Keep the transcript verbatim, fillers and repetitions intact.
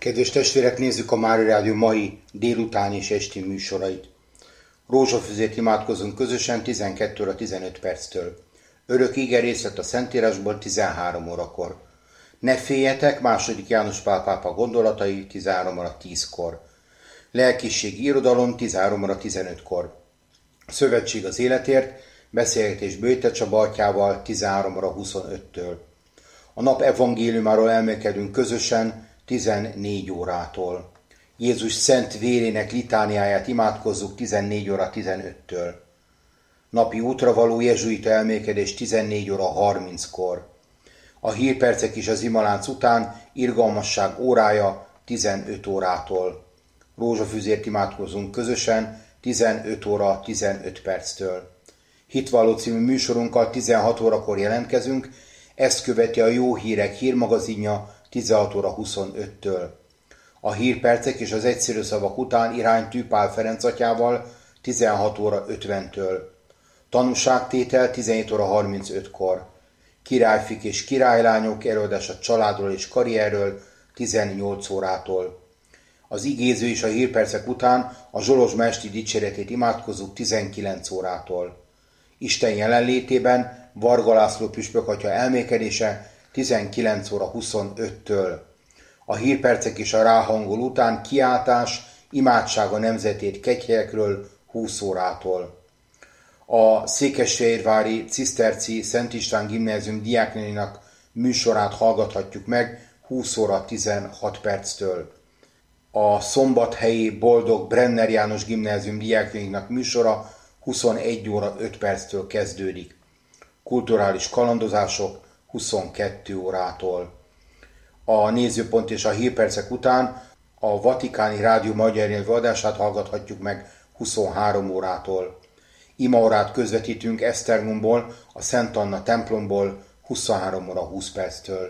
Kedves testvérek, nézzük a Mária Rádió mai délután és esti műsorait. Rózsafüzét imádkozunk közösen tizenkettő óra tizenöt perctől. Örök ige részlet a Szentírásból tizenhárom órakor. Ne féljetek, második János Pál pápa gondolatai tizenhárom óra tízkor. Lelkiségi irodalom tizenhárom óra tizenötkor. Szövetség az életért, beszélgetés Böjte Csaba atyával tizenhárom óra huszonöttől. A nap evangéliumáról elmélkedünk közösen tizennégy órától. Jézus szent vérének litániáját imádkozzuk tizennégy óra tizenöttől. Napi útra való jezsuita elmélkedés tizennégy óra harminckor. A hírpercek is az imalánc után irgalmasság órája tizenöt órától. Rózsafüzért imádkozunk közösen tizenöt óra tizenöt perctől. Hitvalló című műsorunkkal tizenhat órakor jelentkezünk, ezt követi a Jó Hírek hírmagazinja tizenhat óra huszonöttől. A hírpercek és az egyszerű szavak után iránytű Pál Ferenc atyával tizenhat óra ötventől. Tanúságtétel tizenhét óra harmincötkor. Királyfik és királylányok előadás a családról és karrierről tizennyolc órától. Az igéző és a hírpercek után a Zsolozsma esti dicséretét imádkozzuk tizenkilenc órától. Isten jelenlétében Varga László püspök atya elmékedése tizenkilenc óra huszonöttől. A hírpercek és a ráhangol után kiáltás, imádság a nemzetét kegyhelyekről húsz órától. A Székesfehérvári Ciszterci Szent István Gimnázium diáknéninak műsorát hallgathatjuk meg húsz óra tizenhat perctől. A szombathelyi Boldog Brenner János Gimnázium diáknéninak műsora huszonegy óra öt perctől kezdődik. Kulturális kalandozások huszonkettő órától. A nézőpont és a hírpercek után a Vatikáni Rádió magyar nyelvű adását hallgathatjuk meg huszonhárom órától. Imaórát közvetítünk Esztergomból, a Szent Anna templomból huszonhárom óra húsz perctől.